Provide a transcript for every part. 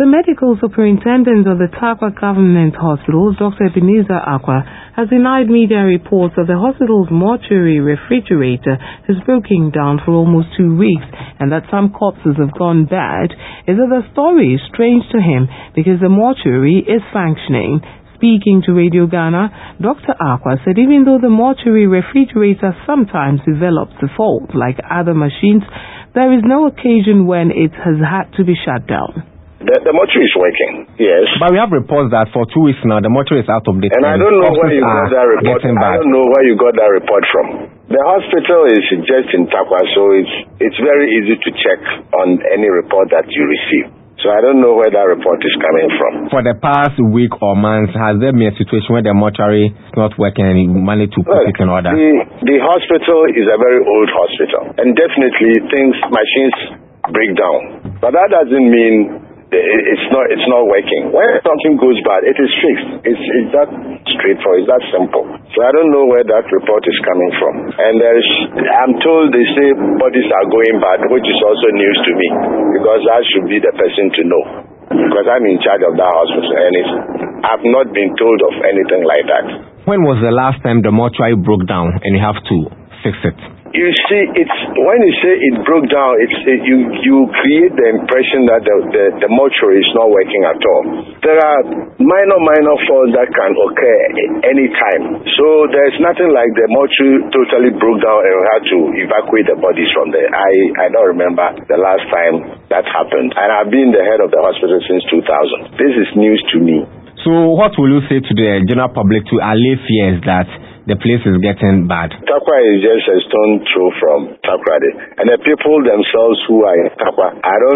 The medical superintendent of the Tarkwa Government Hospital, Dr. Ebenezer Akwa, has denied media reports that the hospital's mortuary refrigerator has broken down for almost 2 weeks and that some corpses have gone bad. Is that the story is strange to him because the mortuary is functioning. Speaking to Radio Ghana, Dr. Akwa said even though the mortuary refrigerator sometimes develops a fault like other machines, there is no occasion when it has had to be shut down. The mortuary is working, yes. But we have reports that for 2 weeks now, the mortuary is out of date. And I don't know where you got that report. I don't know where you got that report from. The hospital is just in Tarkwa, so it's very easy to check on any report that you receive. So I don't know where that report is coming from. For the past week or months, has there been a situation where the mortuary is not working and you managed to put it in order? The hospital is a very old hospital, and definitely machines break down. But that doesn't mean it's not working. When something goes bad, it is fixed. It's that straightforward. It's that simple. So I don't know where that report is coming from. And I'm told they say bodies are going bad, which is also news to me because I should be the person to know because I'm in charge of that hospital and I've not been told of anything like that. When was the last time the mortuary broke down and you have to fix it? You see, when you say it broke down, you create the impression that the mortuary is not working at all. There are minor faults that can occur any time. So there's nothing like the mortuary totally broke down and we had to evacuate the bodies from there. I don't remember the last time that happened. And I've been the head of the hospital since 2000. This is news to me. So what will you say to the general public to allay fears that the place is getting bad? Tarkwa is just a stone throw from Tarkwa, and the people themselves who are in Tarkwa,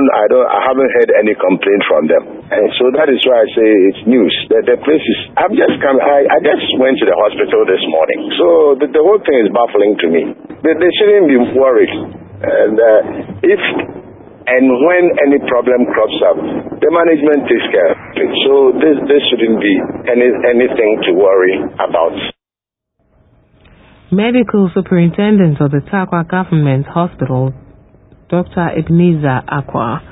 I haven't heard any complaint from them, and so that is why I say it's news. The place is. I just went to the hospital this morning, so the whole thing is baffling to me. They shouldn't be worried, and if and when any problem crops up, the management takes care of it. So this shouldn't be anything to worry about. Medical Superintendent of the Tarkwa Government Hospital, Dr. Ebenezer Akwa.